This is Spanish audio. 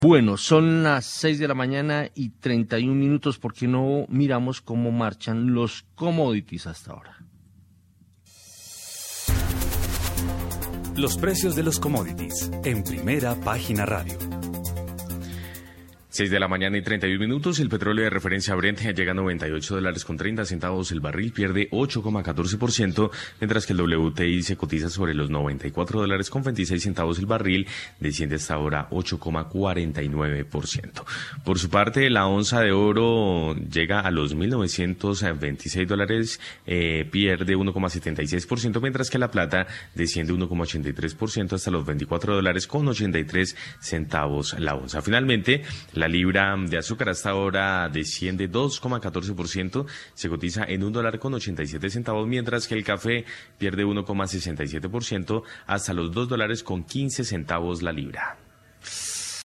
Bueno, son las 6 de la mañana y 31 minutos. ¿Por qué no miramos cómo marchan los commodities hasta ahora? Los precios de los commodities en Primera Página Radio. 6 de la mañana y 31 minutos, el petróleo de referencia Brent llega a $98.30 el barril, pierde 8,14%, mientras que el WTI se cotiza sobre los $94.26 el barril, desciende hasta ahora 8,49%. Por su parte, la onza de oro llega a los $1.926, pierde 1,76%, mientras que la plata desciende 1,83% hasta los $24.83 la onza. Finalmente, la libra de azúcar hasta ahora desciende 2,14%, se cotiza en $1.87, mientras que el café pierde 1,67% hasta los $2.15 la libra.